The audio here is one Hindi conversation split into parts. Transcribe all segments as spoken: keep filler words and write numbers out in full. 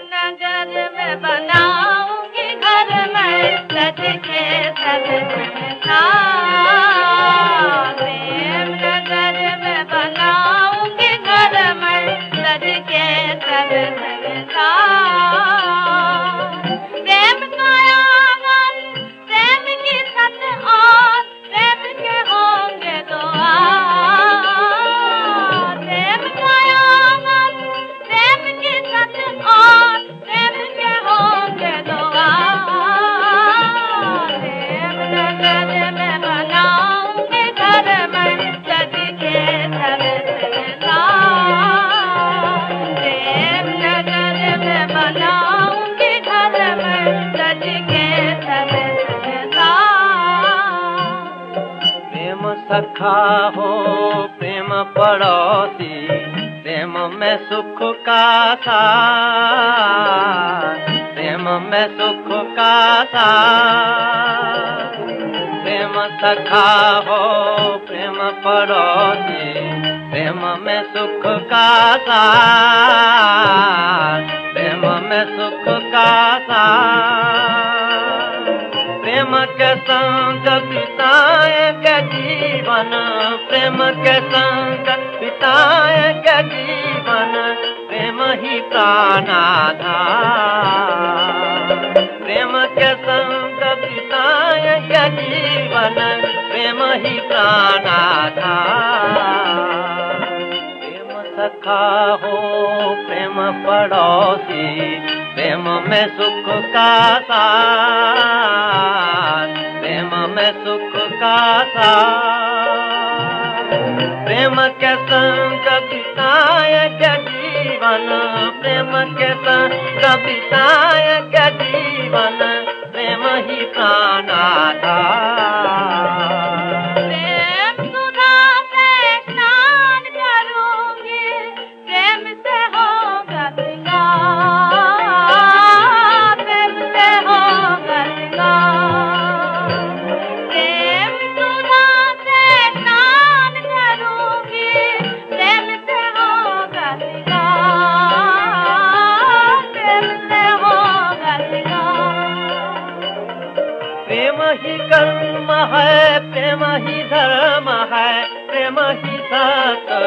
नगर में बनाऊंगी घर में सज के सब संसार। प्रेम नगर में बनाऊंगी घर में सज के सब संसार। प्रेम का आंगन प्रेम की छत और प्रेम के होंगे द्वार। प्रेम का आंगन प्रेम की छत और प्रेम के होंगे द्वार। प्रेम नगर में बनाऊंगी घर में सज के सब संसार। प्रेम नगर में बनाऊंगी घर में सज के सब संसार। प्रेम सखा हो प्रेम पड़ोसी, प्रेम में सुख का सार। प्रेम में सुख का सार। प्रेम सखा हो प्रेम पड़ोसी, प्रेम में सुख का सार। प्रेम में सुख का सार। प्रेम के संग बिताएंगे जीवन, प्रेम के संग बिताएंगे जीवन, प्रेम ही प्राणाधार। प्रेम के संग बिताएंगे जीवन, प्रेम ही प्राणाधार। प्रेम सखा हो प्रेम पड़ोसी, प्रेम में सुख का सार। प्रेम में सुख का सार। प्रेम के संग बिताएंगे जीवन, प्रेम के संग बिताएंगे जीवन, प्रेम ही प्राणाधार। प्रेम सुधा से स्नान करूंगी, प्रेम से होगा श्रृंगार। प्रेम से होगा श्रृंगार। प्रेम सुधा से स्नान करूंगी, प्रेम से होगा श्रृंगार। प्रेम से होगा श्रृंगार। प्रेम ही कर्म है, प्रेम ही धर्म है, प्रेम ही सत्य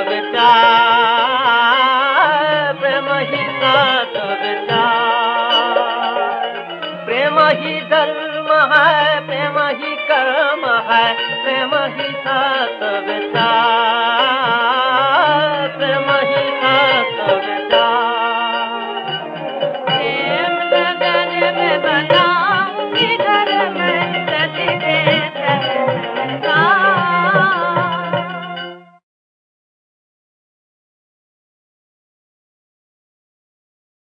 विचार। प्रेम ही सत्य विचार। प्रेम ही धर्म है, प्रेम ही कर्म है, प्रेम ही सत्य विचार।